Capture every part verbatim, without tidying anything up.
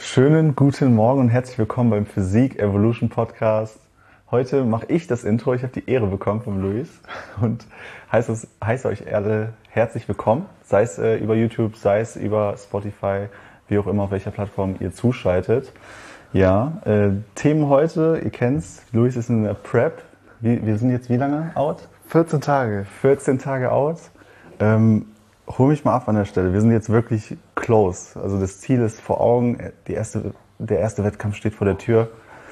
Schönen guten Morgen und herzlich willkommen beim Physik Evolution Podcast. Heute mache ich das Intro. Ich habe die Ehre bekommen von Luis und heiße, es, heiße euch alle herzlich willkommen, sei es äh, über YouTube, sei es über Spotify, wie auch immer, auf welcher Plattform ihr zuschaltet. Ja, äh, Themen heute, ihr kennt's, Luis ist in der Prep. Wir, wir sind jetzt wie lange out? vierzehn Tage. vierzehn Tage out. Ähm, hol mich mal ab an der Stelle. Wir sind jetzt wirklich close. Also das Ziel ist vor Augen. Die erste, der erste Wettkampf steht vor der Tür.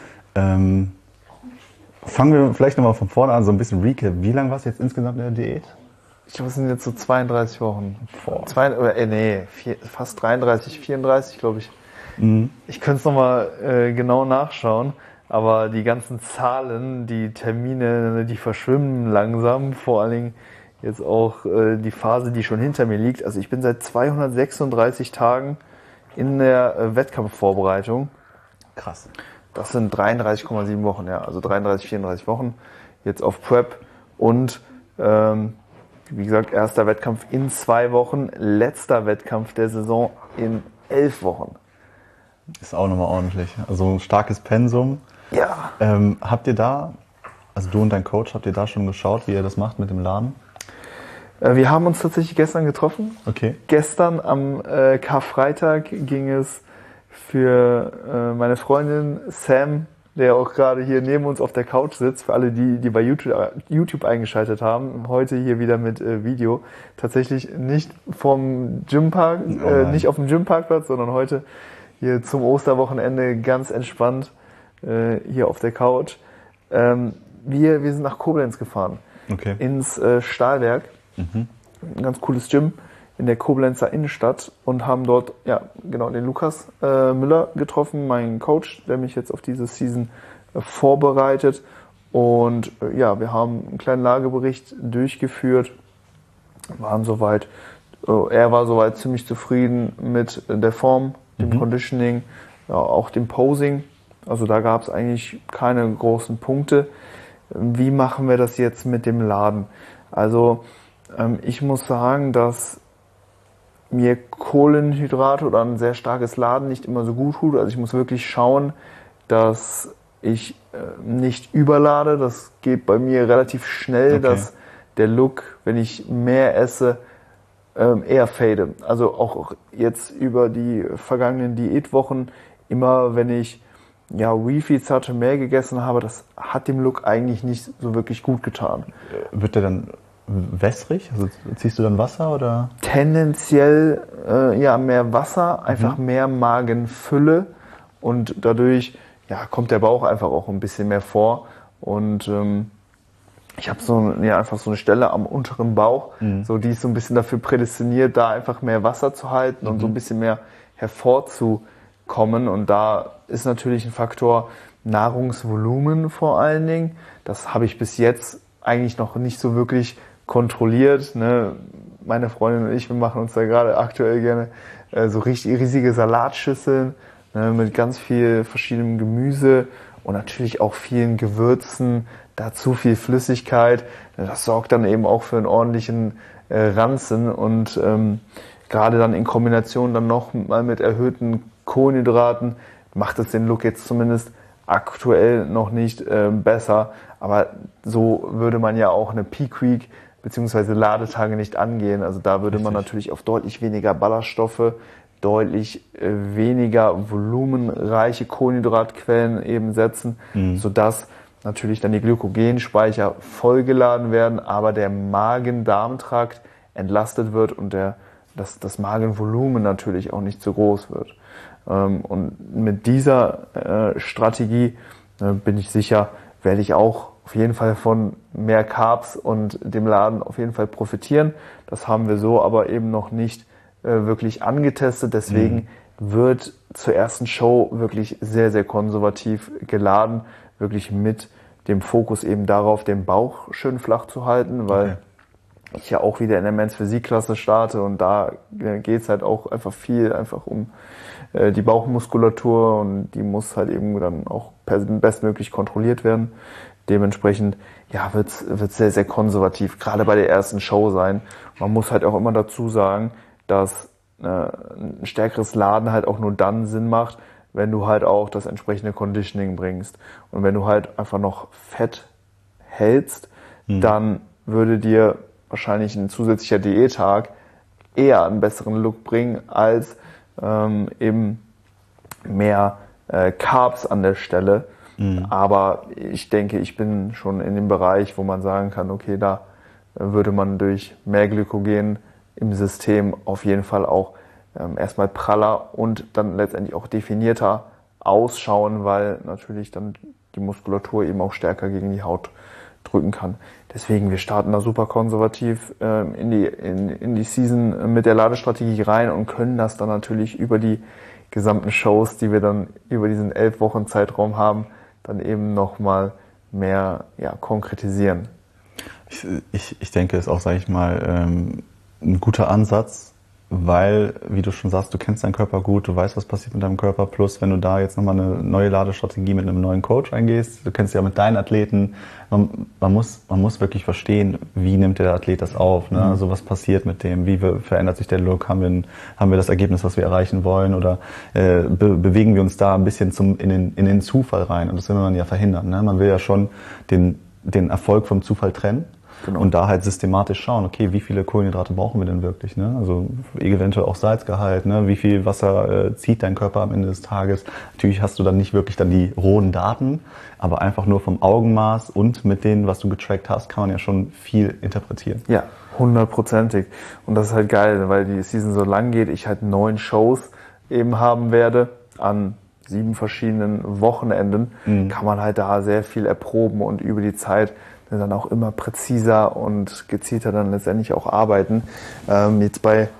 Ähm, fangen wir vielleicht nochmal von vorne an, so ein bisschen Recap. Wie lange warst du jetzt insgesamt in der Diät? Ich glaube, es sind jetzt so zweiunddreißig Wochen. Boah. Zwei, oder, äh, nee, vier, fast dreiunddreißig, vierunddreißig, glaube ich. Mhm. Ich könnte es nochmal äh, genau nachschauen. Aber die ganzen Zahlen, die Termine, die verschwimmen langsam. Vor allen Dingen jetzt auch äh, die Phase, die schon hinter mir liegt. Also ich bin seit zweihundertsechsunddreißig Tagen in der äh, Wettkampfvorbereitung. Krass. Das sind dreiunddreißig Komma sieben Wochen, ja. Also dreiunddreißig, vierunddreißig Wochen jetzt auf Prep. Und ähm, wie gesagt, erster Wettkampf in zwei Wochen. Letzter Wettkampf der Saison in elf Wochen. Ist auch nochmal ordentlich. Also ein starkes Pensum. Ja. Ähm, habt ihr da, also du und dein Coach, habt ihr da schon geschaut, wie ihr das macht mit dem Laden? Äh, wir haben uns tatsächlich gestern getroffen. Okay. Gestern am äh, Karfreitag ging es für äh, meine Freundin Sam, der auch gerade hier neben uns auf der Couch sitzt, für alle, die, die bei YouTube, YouTube eingeschaltet haben, heute hier wieder mit äh, Video, tatsächlich nicht vom Gympark, Oh äh, nein. nicht auf dem Gymparkplatz, sondern heute hier zum Osterwochenende ganz entspannt äh, hier auf der Couch. Ähm, wir, wir sind nach Koblenz gefahren, Okay. ins äh, Stahlwerk, Mhm. ein ganz cooles Gym in der Koblenzer Innenstadt und haben dort ja genau den Lukas äh, Müller getroffen, meinen Coach, der mich jetzt auf diese Season äh, vorbereitet. Und äh, ja, wir haben einen kleinen Lagebericht durchgeführt, waren soweit, äh, er war soweit ziemlich zufrieden mit der Form, dem Mhm. Conditioning, ja, auch dem Posing. Also da gab es eigentlich keine großen Punkte. Wie machen wir das jetzt mit dem Laden? Also ähm, ich muss sagen, dass mir Kohlenhydrate oder ein sehr starkes Laden nicht immer so gut tut. Also ich muss wirklich schauen, dass ich äh, nicht überlade. Das geht bei mir relativ schnell, Okay. dass der Look, wenn ich mehr esse, ähm, eher fade. Also auch jetzt über die vergangenen Diätwochen, immer wenn ich ja, Refeeds hatte, mehr gegessen habe, das hat dem Look eigentlich nicht so wirklich gut getan. Wird der dann wässrig? Also ziehst du dann Wasser oder? Tendenziell äh, ja mehr Wasser, einfach mehr Magenfülle und dadurch ja, kommt der Bauch einfach auch ein bisschen mehr vor. Und ähm, ich habe so ja, einfach so eine Stelle am unteren Bauch, Mhm. so die ist so ein bisschen dafür prädestiniert, da einfach mehr Wasser zu halten und so ein bisschen mehr hervorzukommen. Und da ist natürlich ein Faktor Nahrungsvolumen vor allen Dingen. Das habe ich bis jetzt eigentlich noch nicht so wirklich kontrolliert. Ne? Meine Freundin und ich, wir machen uns da gerade aktuell gerne äh, so richtig riesige Salatschüsseln, ne, mit ganz viel verschiedenem Gemüse und natürlich auch vielen Gewürzen, dazu viel Flüssigkeit. Das sorgt dann eben auch für einen ordentlichen äh, Ranzen und ähm, gerade dann in Kombination dann noch mal mit erhöhten Kohlenhydraten macht es den Look jetzt zumindest aktuell noch nicht äh, besser. Aber so würde man ja auch eine Peak Week bzw. Ladetage nicht angehen. Also da würde man Richtig. natürlich auf deutlich weniger Ballaststoffe, deutlich äh, weniger volumenreiche Kohlenhydratquellen eben setzen, Mhm. sodass natürlich dann die Glykogenspeicher vollgeladen werden, aber der Magen-Darm-Trakt entlastet wird und der, das, das Magenvolumen natürlich auch nicht zu groß wird. Ähm, und mit dieser äh, Strategie äh, bin ich sicher, werde ich auch auf jeden Fall von mehr Carbs und dem Laden auf jeden Fall profitieren. Das haben wir so aber eben noch nicht äh, wirklich angetestet. Deswegen mhm. wird zur ersten Show wirklich sehr, sehr konservativ geladen. Wirklich mit dem Fokus eben darauf, den Bauch schön flach zu halten, weil okay. ich ja auch wieder in der Men's Physik-Klasse starte und da geht es halt auch einfach viel einfach um äh, die Bauchmuskulatur und die muss halt eben dann auch bestmöglich kontrollit werden. Dementsprechend ja, wird es sehr, sehr konservativ, gerade bei der ersten Show sein. Man muss halt auch immer dazu sagen, dass äh, ein stärkeres Laden halt auch nur dann Sinn macht, wenn du halt auch das entsprechende Conditioning bringst. Und wenn du halt einfach noch Fett hältst, mhm. dann würde dir wahrscheinlich ein zusätzlicher Diättag eher einen besseren Look bringen als ähm, eben mehr äh, Carbs an der Stelle. Mhm. Aber ich denke, ich bin schon in dem Bereich, wo man sagen kann, okay, da würde man durch mehr Glykogen im System auf jeden Fall auch ähm, erstmal praller und dann letztendlich auch definierter ausschauen, weil natürlich dann die Muskulatur eben auch stärker gegen die Haut drücken kann. Deswegen, wir starten da super konservativ ähm, in die in, in die Season mit der Ladestrategie rein und können das dann natürlich über die gesamten Shows, die wir dann über diesen elf Wochen Zeitraum haben, dann eben nochmal mehr ja, konkretisieren. Ich, ich, ich denke, es ist auch, sage ich mal, ähm, ein guter Ansatz, weil, wie du schon sagst, du kennst deinen Körper gut, du weißt, was passiert mit deinem Körper, plus wenn du da jetzt nochmal eine neue Ladestrategie mit einem neuen Coach eingehst, du kennst ja mit deinen Athleten, man, man muss man muss wirklich verstehen, wie nimmt der Athlet das auf, ne? Mhm. Also was passiert mit dem, wie wir, verändert sich der Look, haben wir, ein, haben wir das Ergebnis, was wir erreichen wollen, oder äh, be, bewegen wir uns da ein bisschen zum in den, in den Zufall rein, und das will man ja verhindern, ne? Man will ja schon den, den Erfolg vom Zufall trennen. Genau. Und da halt systematisch schauen, okay, wie viele Kohlenhydrate brauchen wir denn wirklich, ne? Also eventuell auch Salzgehalt, ne? Wie viel Wasser äh, zieht dein Körper am Ende des Tages? Natürlich hast du dann nicht wirklich dann die rohen Daten, aber einfach nur vom Augenmaß und mit denen, was du getrackt hast, kann man ja schon viel interpretieren. Ja, hundertprozentig. Und das ist halt geil, weil die Season so lang geht, ich halt neun Shows eben haben werde an sieben verschiedenen Wochenenden, mhm. kann man halt da sehr viel erproben und über die Zeit dann auch immer präziser und gezielter dann letztendlich auch arbeiten. Ähm, jetzt bei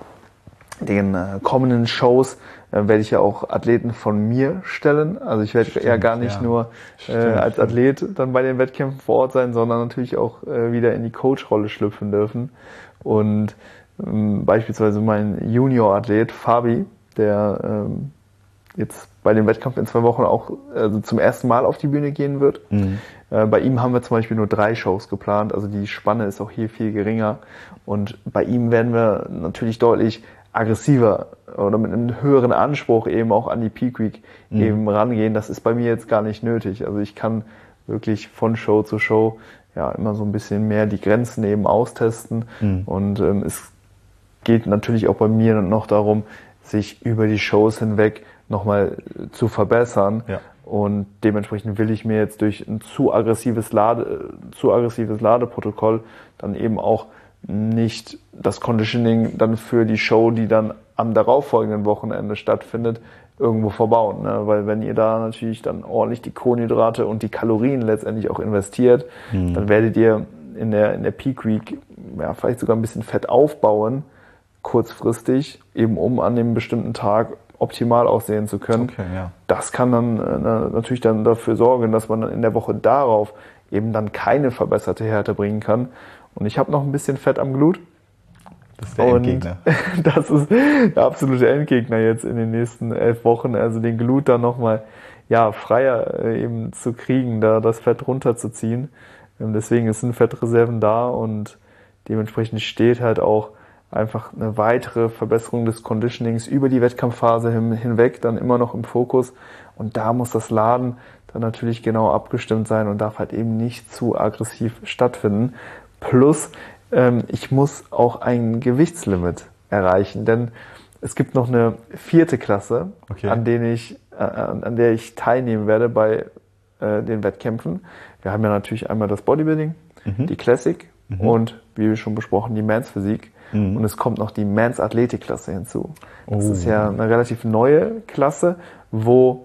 den äh, kommenden Shows äh, werde ich ja auch Athleten von mir stellen. Also ich werde eher gar nicht ja. nur äh, als Athlet dann bei den Wettkämpfen vor Ort sein, sondern natürlich auch äh, wieder in die Coach-Rolle schlüpfen dürfen. Und ähm, beispielsweise mein Junior-Athlet Fabi, der ähm, jetzt bei dem Wettkampf in zwei Wochen auch also zum ersten Mal auf die Bühne gehen wird. Mhm. Äh, bei ihm haben wir zum Beispiel nur drei Shows geplant, also die Spanne ist auch hier viel geringer. Und bei ihm werden wir natürlich deutlich aggressiver oder mit einem höheren Anspruch eben auch an die Peak Week mhm. eben rangehen. Das ist bei mir jetzt gar nicht nötig. Also ich kann wirklich von Show zu Show ja immer so ein bisschen mehr die Grenzen eben austesten. Mhm. Und ähm, es geht natürlich auch bei mir noch darum, sich über die Shows hinweg nochmal zu verbessern. Ja. Und dementsprechend will ich mir jetzt durch ein zu aggressives Lade, zu aggressives Ladeprotokoll dann eben auch nicht das Conditioning dann für die Show, die dann am darauffolgenden Wochenende stattfindet, irgendwo verbauen. Ne? Weil wenn ihr da natürlich dann ordentlich die Kohlenhydrate und die Kalorien letztendlich auch investiert, mhm. dann werdet ihr in der, in der Peak Week ja, vielleicht sogar ein bisschen Fett aufbauen, kurzfristig, eben um an dem bestimmten Tag optimal aussehen zu können. Okay, ja. Das kann dann äh, natürlich dann dafür sorgen, dass man dann in der Woche darauf eben dann keine verbesserte Härte bringen kann. Und ich habe noch ein bisschen Fett am Glut. Das ist der und Endgegner. Das ist der absolute Endgegner jetzt in den nächsten elf Wochen. Also den Glut dann nochmal ja, freier äh, eben zu kriegen, da das Fett runterzuziehen. Ähm, deswegen sind Fettreserven da und dementsprechend steht halt auch einfach eine weitere Verbesserung des Conditionings über die Wettkampfphase hin, hinweg dann immer noch im Fokus. Und da muss das Laden dann natürlich genau abgestimmt sein und darf halt eben nicht zu aggressiv stattfinden. Plus, ähm, ich muss auch ein Gewichtslimit erreichen, denn es gibt noch eine vierte Klasse, okay. an, denen ich, äh, an der ich teilnehmen werde bei äh, den Wettkämpfen. Wir haben ja natürlich einmal das Bodybuilding, mhm. die Classic mhm. und, wie schon besprochen, die Men's Physik. Mhm. Und es kommt noch die Men's Athletik-Klasse hinzu. Das oh. ist ja eine relativ neue Klasse, wo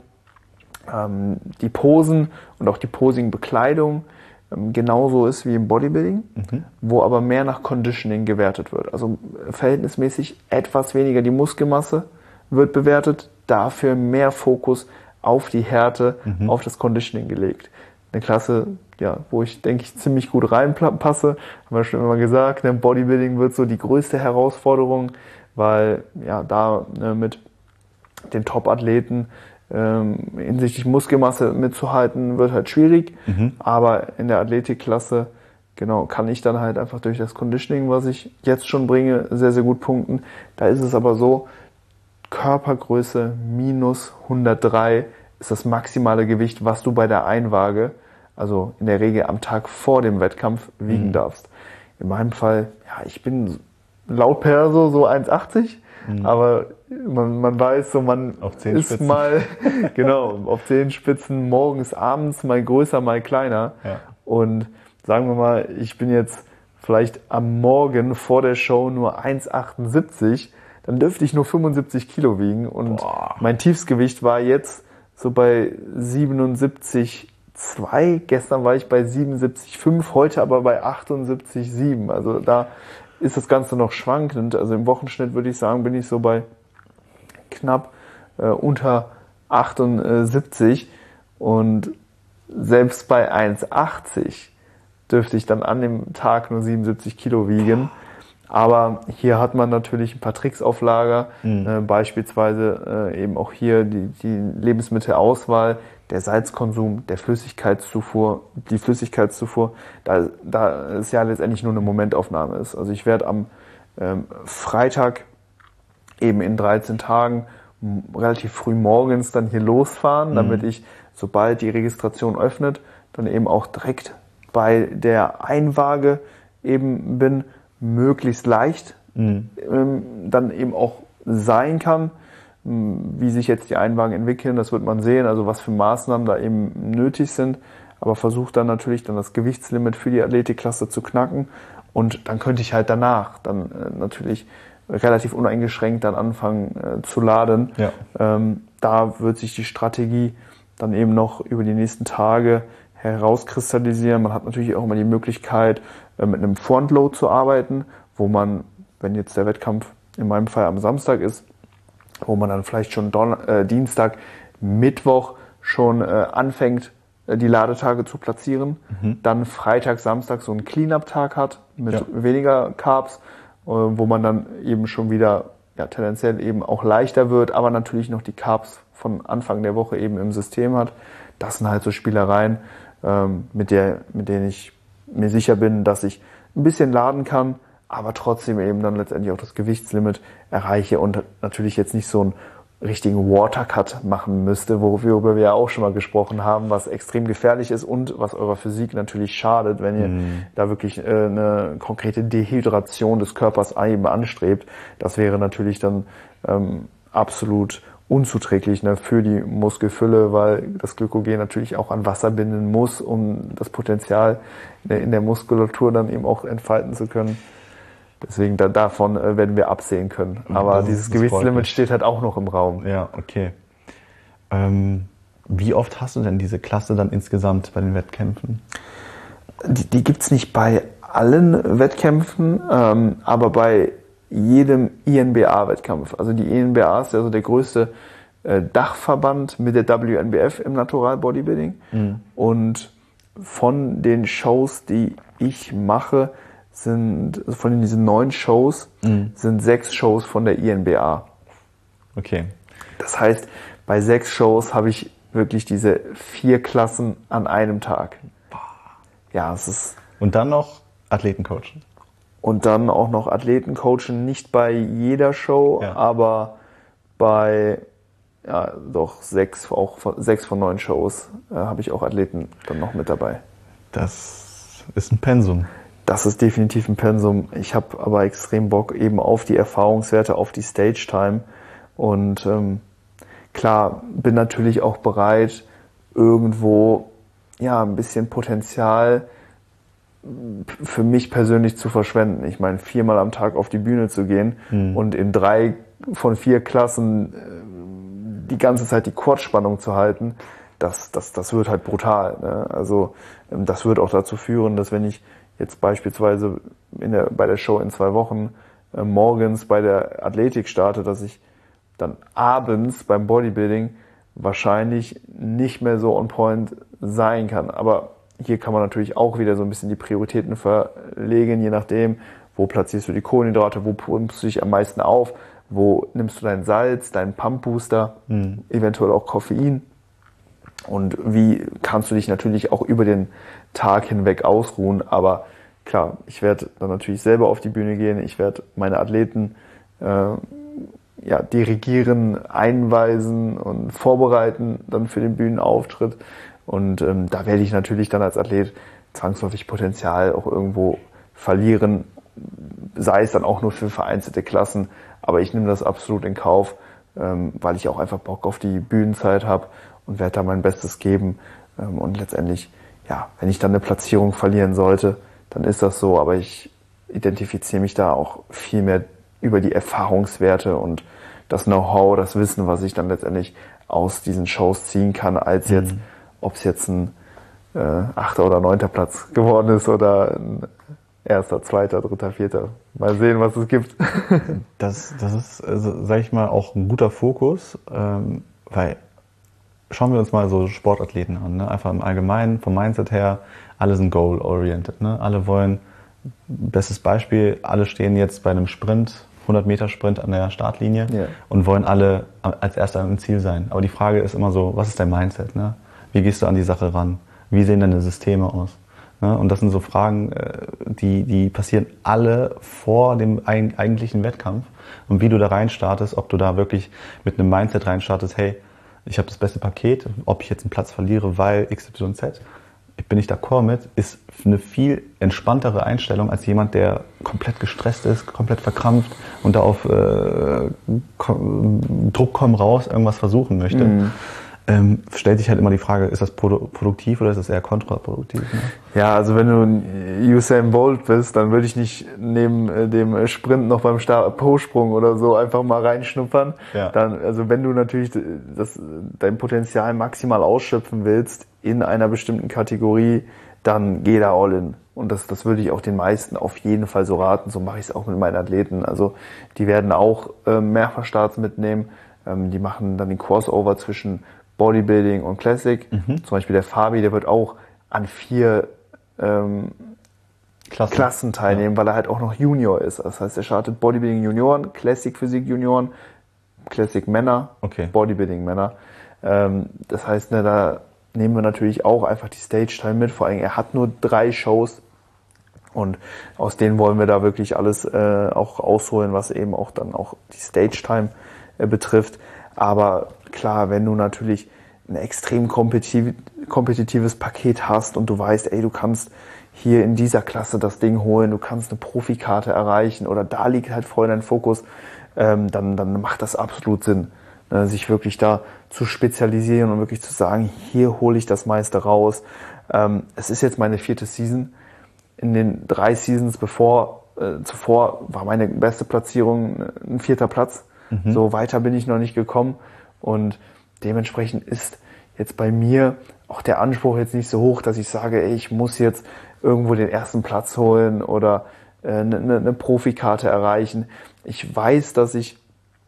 ähm, die Posen und auch die Posing-Bekleidung ähm, genauso ist wie im Bodybuilding, mhm. wo aber mehr nach Conditioning gewertet wird. Also verhältnismäßig etwas weniger die Muskelmasse wird bewertet, dafür mehr Fokus auf die Härte, mhm. auf das Conditioning gelegt. Eine Klasse, ja, wo ich, denke ich, ziemlich gut reinpasse. Haben wir schon immer gesagt, ne, Bodybuilding wird so die größte Herausforderung, weil ja da ne, mit den Top-Athleten ähm, hinsichtlich Muskelmasse mitzuhalten, wird halt schwierig. Mhm. Aber in der Athletikklasse, genau, kann ich dann halt einfach durch das Conditioning, was ich jetzt schon bringe, sehr, sehr gut punkten. Da ist es aber so, Körpergröße minus hundertdrei ist das maximale Gewicht, was du bei der Einwaage, also in der Regel am Tag vor dem Wettkampf, wiegen mhm. darfst. In meinem Fall, ja, ich bin laut Perso so eins achtzig, mhm. aber man, man weiß so, man ist mal, genau, auf Zehenspitzen morgens, abends mal größer, mal kleiner. Ja. Und sagen wir mal, ich bin jetzt vielleicht am Morgen vor der Show nur eins achtundsiebzig, dann dürfte ich nur fünfundsiebzig Kilo wiegen und Boah. Mein Tiefsgewicht war jetzt so bei siebenundsiebzig Komma zwei. Gestern war ich bei siebenundsiebzig Komma fünf, heute aber bei achtundsiebzig Komma sieben. Also da ist das Ganze noch schwankend. Also im Wochenschnitt würde ich sagen, bin ich so bei knapp äh, unter achtundsiebzig und selbst bei eins achtzig dürfte ich dann an dem Tag nur siebenundsiebzig Kilo wiegen. Aber hier hat man natürlich ein paar Tricks auf Lager, mhm. äh, beispielsweise äh, eben auch hier die, die Lebensmittelauswahl, der Salzkonsum, der Flüssigkeitszufuhr, die Flüssigkeitszufuhr, da, da es ja letztendlich nur eine Momentaufnahme ist. Also ich werde am ähm, Freitag eben in dreizehn Tagen m- relativ früh morgens dann hier losfahren, mhm. damit ich, sobald die Registration öffnet, dann eben auch direkt bei der Einwaage eben bin, möglichst leicht mhm. ähm, dann eben auch sein kann. Wie sich jetzt die Einwagen entwickeln, das wird man sehen, also was für Maßnahmen da eben nötig sind. Aber versuche dann natürlich dann das Gewichtslimit für die Athletikklasse zu knacken. Und dann könnte ich halt danach dann äh, natürlich relativ uneingeschränkt dann anfangen äh, zu laden. Ja. Ähm, da wird sich die Strategie dann eben noch über die nächsten Tage herauskristallisieren. Man hat natürlich auch immer die Möglichkeit, äh, mit einem Frontload zu arbeiten, wo man, wenn jetzt der Wettkampf in meinem Fall am Samstag ist, wo man dann vielleicht schon Don- äh, Dienstag, Mittwoch schon äh, anfängt, äh, die Ladetage zu platzieren. Mhm. Dann Freitag, Samstag so einen Clean-Up-Tag hat mit ja. weniger Carbs, äh, wo man dann eben schon wieder ja, tendenziell eben auch leichter wird, aber natürlich noch die Carbs von Anfang der Woche eben im System hat. Das sind halt so Spielereien, ähm, mit, der, mit denen ich mir sicher bin, dass ich ein bisschen laden kann, aber trotzdem eben dann letztendlich auch das Gewichtslimit erreiche und natürlich jetzt nicht so einen richtigen Watercut machen müsste, worüber wir ja auch schon mal gesprochen haben, was extrem gefährlich ist und was eurer Physik natürlich schadet, wenn ihr mm. da wirklich äh, eine konkrete Dehydration des Körpers eben anstrebt. Das wäre natürlich dann ähm, absolut unzuträglich, ne, für die Muskelfülle, weil das Glykogen natürlich auch an Wasser binden muss, um das Potenzial in der Muskulatur dann eben auch entfalten zu können. Deswegen da, davon äh, werden wir absehen können. Aber das dieses Gewichtslimit steht halt auch noch im Raum. Ja, okay. Ähm, wie oft hast du denn diese Klasse dann insgesamt bei den Wettkämpfen? Die, die gibt's nicht bei allen Wettkämpfen, ähm, aber bei jedem I N B A-Wettkampf. Also die I N B A ist also der größte äh, Dachverband mit der W N B F im Natural Bodybuilding. Mhm. Und von den Shows, die ich mache, sind, also von diesen neun Shows, mhm. sind sechs Shows von der I N B A. Okay. Das heißt, bei sechs Shows habe ich wirklich diese vier Klassen an einem Tag. Ja, es ist. Und dann noch Athletencoachen. Und dann auch noch Athletencoachen, nicht bei jeder Show, ja. aber bei, ja, doch sechs, auch von, sechs von neun Shows äh, habe ich auch Athleten dann noch mit dabei. Das ist ein Pensum. Das ist definitiv ein Pensum. Ich habe aber extrem Bock eben auf die Erfahrungswerte, auf die Stage-Time. Und ähm, klar, bin natürlich auch bereit, irgendwo ja ein bisschen Potenzial für mich persönlich zu verschwenden. Ich meine, viermal am Tag auf die Bühne zu gehen mhm. und in drei von vier Klassen äh, die ganze Zeit die Quad-Spannung zu halten, das, das, das wird halt brutal. Ne? Also ähm, das wird auch dazu führen, dass wenn ich jetzt beispielsweise in der, bei der Show in zwei Wochen äh, morgens bei der Athletik starte, dass ich dann abends beim Bodybuilding wahrscheinlich nicht mehr so on point sein kann. Aber hier kann man natürlich auch wieder so ein bisschen die Prioritäten verlegen, je nachdem, wo platzierst du die Kohlenhydrate, wo pumpst du dich am meisten auf, wo nimmst du dein Salz, deinen Pump-Booster, mhm. eventuell auch Koffein. Und wie kannst du dich natürlich auch über den Tag hinweg ausruhen. Aber klar, ich werde dann natürlich selber auf die Bühne gehen. Ich werde meine Athleten äh, ja, dirigieren, einweisen und vorbereiten dann für den Bühnenauftritt. Und ähm, da werde ich natürlich dann als Athlet zwangsläufig Potenzial auch irgendwo verlieren, sei es dann auch nur für vereinzelte Klassen. Aber ich nehme das absolut in Kauf, ähm, weil ich auch einfach Bock auf die Bühnenzeit habe und werde da mein Bestes geben. Ähm, und letztendlich, ja, wenn ich dann eine Platzierung verlieren sollte, dann ist das so. Aber ich identifiziere mich da auch viel mehr über die Erfahrungswerte und das Know-how, das Wissen, was ich dann letztendlich aus diesen Shows ziehen kann, als jetzt, mhm. ob es jetzt ein äh, achter oder neunter Platz geworden ist oder ein erster, zweiter, dritter, vierter. Mal sehen, was es gibt. Das, das ist, also, sag ich mal, auch ein guter Fokus, ähm, weil schauen wir uns mal so Sportathleten an, ne? Einfach im Allgemeinen, vom Mindset her, alle sind goal-oriented, ne? Alle wollen, bestes Beispiel, alle stehen jetzt bei einem Sprint, hundert Meter Sprint an der Startlinie, yeah. und wollen alle als Erster im Ziel sein. Aber die Frage ist immer so, was ist dein Mindset, ne? Wie gehst du an die Sache ran? Wie sehen deine Systeme aus? Ne? Und das sind so Fragen, die, die passieren alle vor dem eigentlichen Wettkampf. Und wie du da reinstartest, ob du da wirklich mit einem Mindset reinstartest, hey, ich habe das beste Paket, ob ich jetzt einen Platz verliere, weil X Y Z, ich bin nicht d'accord mit, ist eine viel entspanntere Einstellung als jemand, der komplett gestresst ist, komplett verkrampft und da auf äh, Druck komm raus irgendwas versuchen möchte. Mhm. Ähm, stellt sich halt immer die Frage, ist das produ- produktiv oder ist das eher kontraproduktiv? Ne? Ja, also wenn du ein Usain Bolt bist, dann würde ich nicht neben dem Sprint noch beim Po-Sprung oder so einfach mal reinschnuppern. Ja. Dann, also wenn du natürlich das, dein Potenzial maximal ausschöpfen willst in einer bestimmten Kategorie, dann geh da all in. Und das, das würde ich auch den meisten auf jeden Fall so raten. So mache ich es auch mit meinen Athleten. Also die werden auch äh, Mehrfachstarts mitnehmen. Ähm, die machen dann den Crossover zwischen Bodybuilding und Classic. Mhm. Zum Beispiel der Fabi, der wird auch an vier ähm, Klassen. Klassen teilnehmen, ja. weil er halt auch noch Junior ist. Das heißt, er startet Bodybuilding Junioren, Classic Physik Junioren, Classic Männer, okay. Bodybuilding Männer. Ähm, das heißt, ne, da nehmen wir natürlich auch einfach die Stage-Time mit. Vor allem, er hat nur drei Shows und aus denen wollen wir da wirklich alles äh, auch ausholen, was eben auch dann auch die Stage-Time äh, betrifft. Aber klar, wenn du natürlich ein extrem kompetitiv, kompetitives Paket hast und du weißt, ey, du kannst hier in dieser Klasse das Ding holen, du kannst eine Profikarte erreichen oder da liegt halt voll dein Fokus, ähm, dann, dann macht das absolut Sinn, ne, sich wirklich da zu spezialisieren und wirklich zu sagen, hier hole ich das meiste raus. Ähm, es ist jetzt meine vierte Season. In den drei Seasons bevor, äh, zuvor war meine beste Platzierung ein vierter Platz. Mhm. So weiter bin ich noch nicht gekommen. Und dementsprechend ist jetzt bei mir auch der Anspruch jetzt nicht so hoch, dass ich sage, ey, ich muss jetzt irgendwo den ersten Platz holen oder äh, eine, eine Profikarte erreichen. Ich weiß, dass ich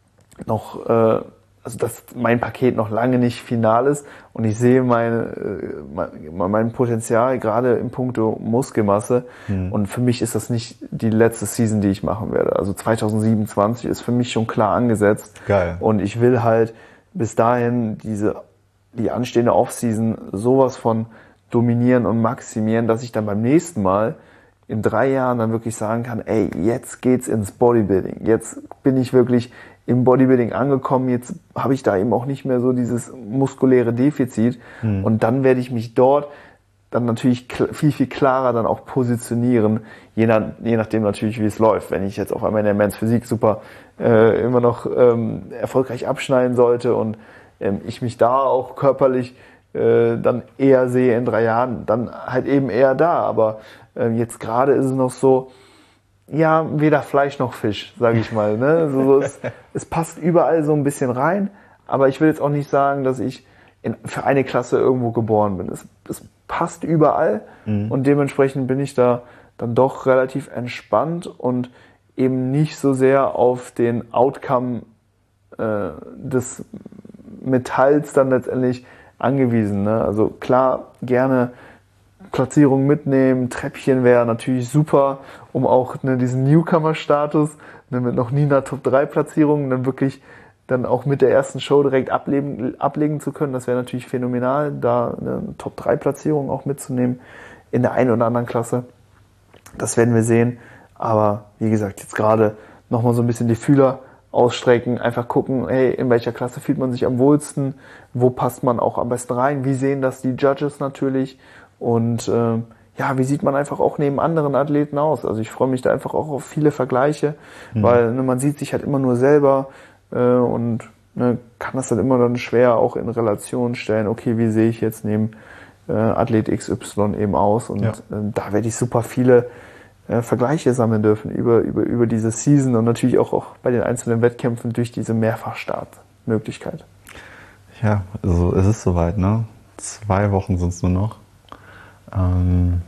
noch, äh, also dass mein Paket noch lange nicht final ist und ich sehe meine, äh, mein, mein Potenzial gerade in puncto Muskelmasse. Mhm. Und für mich ist das nicht die letzte Season, die ich machen werde. Also zwanzig siebenundzwanzig ist für mich schon klar angesetzt. Geil. Und ich will halt bis dahin diese, die anstehende Offseason sowas von dominieren und maximieren, dass ich dann beim nächsten Mal in drei Jahren dann wirklich sagen kann, ey, jetzt geht's ins Bodybuilding. Jetzt bin ich wirklich im Bodybuilding angekommen. Jetzt habe ich da eben auch nicht mehr so dieses muskuläre Defizit. Mhm. Und dann werde ich mich dort dann natürlich viel, viel klarer dann auch positionieren, je, nach, je nachdem natürlich, wie es läuft. Wenn ich jetzt auf einmal in der Men's Physik super äh, immer noch ähm, erfolgreich abschneiden sollte und ähm, ich mich da auch körperlich äh, dann eher sehe in drei Jahren, dann halt eben eher da. Aber äh, jetzt gerade ist es noch so, ja, weder Fleisch noch Fisch, sage ich mal. Ne? So, so es, es passt überall so ein bisschen rein, aber ich will jetzt auch nicht sagen, dass ich in, für eine Klasse irgendwo geboren bin. Es, es passt überall, mhm. und dementsprechend bin ich da dann doch relativ entspannt und eben nicht so sehr auf den Outcome äh, des Metalls dann letztendlich angewiesen. Ne? Also klar, gerne Platzierung mitnehmen, Treppchen wäre natürlich super, um auch ne, diesen Newcomer-Status ne, mit noch nie einer Top drei Platzierung dann wirklich dann auch mit der ersten Show direkt ablegen, ablegen zu können. Das wäre natürlich phänomenal, da eine Top drei Platzierung auch mitzunehmen in der einen oder anderen Klasse. Das werden wir sehen. Aber wie gesagt, jetzt gerade nochmal so ein bisschen die Fühler ausstrecken, einfach gucken, hey, in welcher Klasse fühlt man sich am wohlsten, wo passt man auch am besten rein, wie sehen das die Judges natürlich und äh, ja, wie sieht man einfach auch neben anderen Athleten aus. Also ich freue mich da einfach auch auf viele Vergleiche, mhm. weil ne, man sieht sich halt immer nur selber äh, und ne, kann das dann immer dann schwer auch in Relation stellen, okay, wie sehe ich jetzt neben äh, Athlet X Y eben aus und ja. äh, da werde ich super viele äh, Vergleiche sammeln dürfen über, über, über diese Season und natürlich auch, auch bei den einzelnen Wettkämpfen durch diese Mehrfachstartmöglichkeit. Ja, also es ist soweit, ne? Zwei Wochen sind es nur noch. Ähm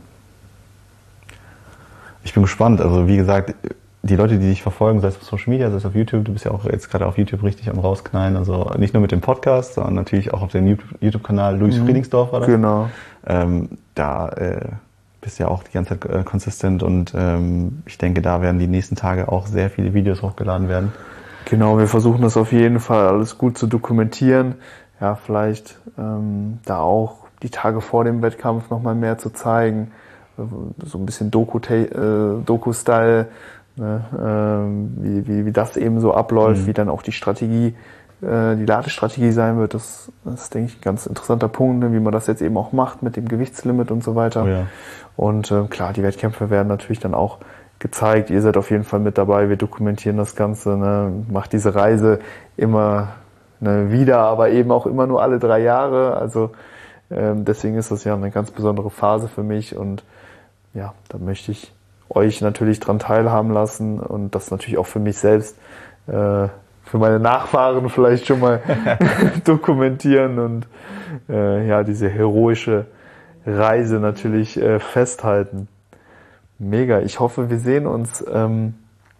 ich bin gespannt, also wie gesagt, die Leute, die dich verfolgen, sei es auf Social Media, sei es auf YouTube, du bist ja auch jetzt gerade auf YouTube richtig am rausknallen, also nicht nur mit dem Podcast, sondern natürlich auch auf dem YouTube-Kanal Luis mhm. Friedingsdorf war das. Genau. Ähm, da äh, bist ja auch die ganze Zeit äh, konsistent und ähm, ich denke, da werden die nächsten Tage auch sehr viele Videos hochgeladen werden. Genau, wir versuchen das auf jeden Fall alles gut zu dokumentieren. Ja, vielleicht ähm, da auch die Tage vor dem Wettkampf nochmal mehr zu zeigen. So ein bisschen Doku-Style, äh, Doku-Style, ne, äh, wie, wie, wie das eben so abläuft, mhm. wie dann auch die Strategie, äh, die Ladestrategie sein wird. Das, das ist, denke ich, ein ganz interessanter Punkt, ne, wie man das jetzt eben auch macht mit dem Gewichtslimit und so weiter. Oh ja. Und äh, klar, die Wettkämpfe werden natürlich dann auch gezeigt. Ihr seid auf jeden Fall mit dabei. Wir dokumentieren das Ganze, ne, macht diese Reise immer ne, wieder, aber eben auch immer nur alle drei Jahre. Also ähm, deswegen ist das ja eine ganz besondere Phase für mich und ja, da möchte ich euch natürlich dran teilhaben lassen und das natürlich auch für mich selbst, äh, für meine Nachfahren vielleicht schon mal dokumentieren und äh, ja, diese heroische Reise natürlich äh, festhalten. Mega. Ich hoffe, wir sehen uns ähm,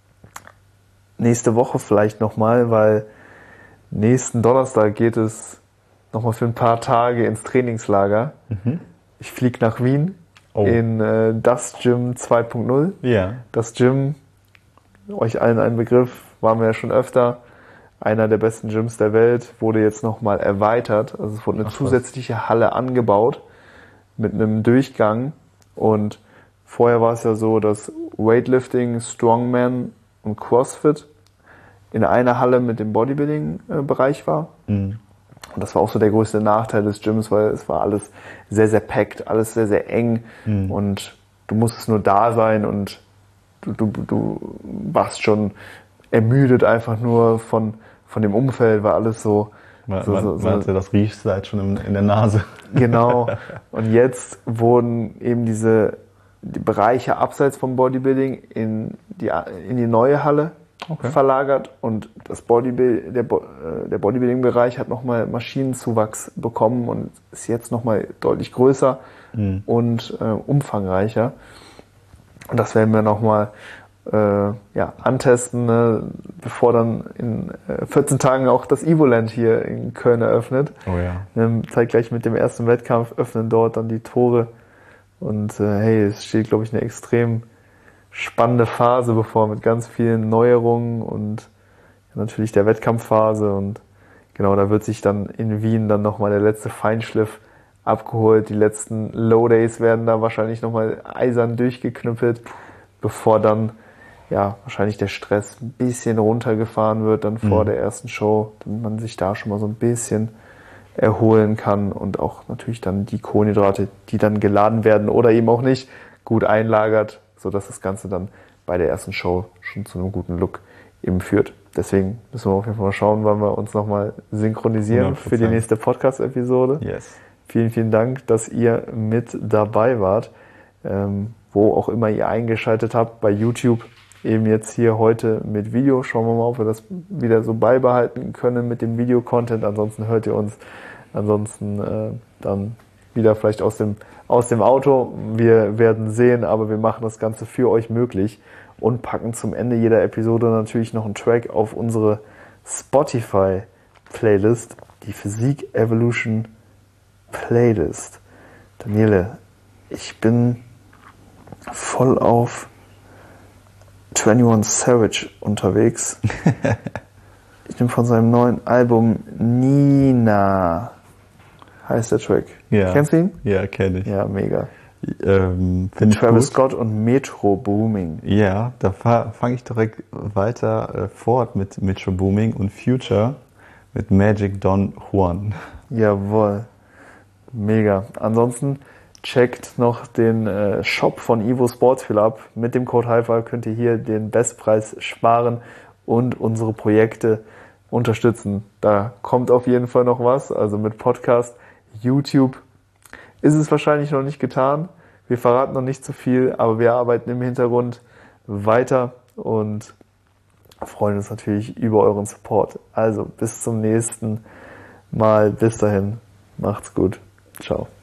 nächste Woche vielleicht nochmal, weil nächsten Donnerstag geht es nochmal für ein paar Tage ins Trainingslager. Mhm. Ich fliege nach Wien. Oh. In äh, das Gym zwei Punkt null. Ja. Das Gym, euch allen ein Begriff, waren wir ja schon öfter. Einer der besten Gyms der Welt, wurde jetzt nochmal erweitert. Also es wurde eine Ach, zusätzliche was. Halle angebaut mit einem Durchgang. Und vorher war es ja so, dass Weightlifting, Strongman und CrossFit in einer Halle mit dem Bodybuilding-Bereich war. Mhm. Und das war auch so der größte Nachteil des Gyms, weil es war alles sehr, sehr packed, alles sehr, sehr eng. Mhm. Und du musstest nur da sein und du, du, du warst schon ermüdet einfach nur von, von dem Umfeld, war alles so... Man, so, man, so, so man hatte das Riechsalz schon in, in der Nase. Genau. Und jetzt wurden eben diese die Bereiche abseits vom Bodybuilding in die, in die neue Halle Okay. verlagert und das Bodybuild, der, der Bodybuilding-Bereich hat nochmal Maschinenzuwachs bekommen und ist jetzt nochmal deutlich größer mhm. und äh, umfangreicher. Und das werden wir nochmal äh, ja, antesten, ne, bevor dann in äh, vierzehn Tagen auch das Evoland hier in Köln eröffnet. Oh ja. Ähm, zeitgleich mit dem ersten Wettkampf öffnen dort dann die Tore und äh, hey, es steht, glaube ich, eine extrem spannende Phase bevor mit ganz vielen Neuerungen und natürlich der Wettkampfphase und genau, da wird sich dann in Wien dann nochmal der letzte Feinschliff abgeholt. Die letzten Low Days werden da wahrscheinlich nochmal eisern durchgeknüppelt, bevor dann ja wahrscheinlich der Stress ein bisschen runtergefahren wird dann vor mhm. der ersten Show, damit man sich da schon mal so ein bisschen erholen kann und auch natürlich dann die Kohlenhydrate, die dann geladen werden oder eben auch nicht, gut einlagert, sodass das Ganze dann bei der ersten Show schon zu einem guten Look eben führt. Deswegen müssen wir auf jeden Fall mal schauen, wann wir uns nochmal synchronisieren hundert Prozent für die nächste Podcast-Episode. Yes. Vielen, vielen Dank, dass ihr mit dabei wart, ähm, wo auch immer ihr eingeschaltet habt, bei YouTube eben jetzt hier heute mit Video. Schauen wir mal, ob wir das wieder so beibehalten können mit dem Video-Content. Ansonsten hört ihr uns ansonsten äh, dann wieder vielleicht aus dem aus dem Auto. Wir werden sehen, aber wir machen das Ganze für euch möglich und packen zum Ende jeder Episode natürlich noch einen Track auf unsere Spotify-Playlist, die Physik Evolution Playlist. Daniele, ich bin voll auf einundzwanzig Savage unterwegs. Ich nehme von seinem neuen Album Nina. Heißt der Track. Ja. Kennst du ihn? Ja, kenne ich. Ja, mega. Ähm, Finde ich Travis gut. Scott und Metro Booming. Ja, da fange ich direkt weiter äh, fort mit Metro Booming und Future mit Magic Don Juan. Jawohl. Mega. Ansonsten checkt noch den äh, Shop von Evo Sportsfeel ab. Mit dem Code Hypha könnt ihr hier den Bestpreis sparen und unsere Projekte unterstützen. Da kommt auf jeden Fall noch was. Also mit Podcast, YouTube ist es wahrscheinlich noch nicht getan. Wir verraten noch nicht zu viel, aber wir arbeiten im Hintergrund weiter und freuen uns natürlich über euren Support. Also bis zum nächsten Mal. Bis dahin. Macht's gut. Ciao.